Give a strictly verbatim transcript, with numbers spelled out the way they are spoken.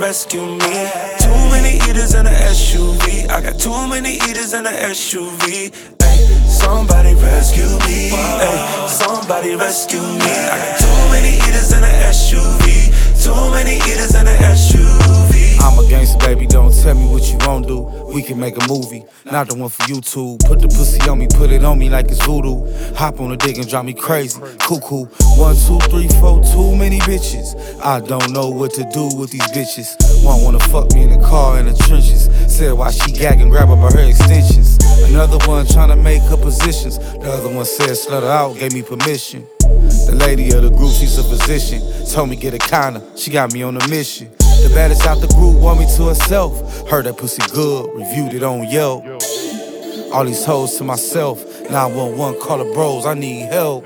rescue me. Too many eaters in the S U V. I got too many eaters in the S U V. Ay, somebody rescue me. Ay, somebody rescue me. I got too many eaters in the S U V. Too many eaters in the S U V. I'm a gangster, baby, don't tell me what you won't do. We can make a movie, not the one for YouTube. Put the pussy on me, put it on me like it's voodoo. Hop on the dick and drive me crazy, cuckoo. One, two, three, four, too many bitches. I don't know what to do with these bitches. One wanna fuck me in the car in the trenches. Said why she gagging, grab up her extensions. Another one tryna make her positions. The other one said slut her out, gave me permission. The lady of the group, she's a physician. Told me get a kinda, she got me on a mission. The baddest out the group want me to herself. Heard that pussy good, reviewed it on Yelp. All these hoes to myself. nine one one, call the bros, I need help.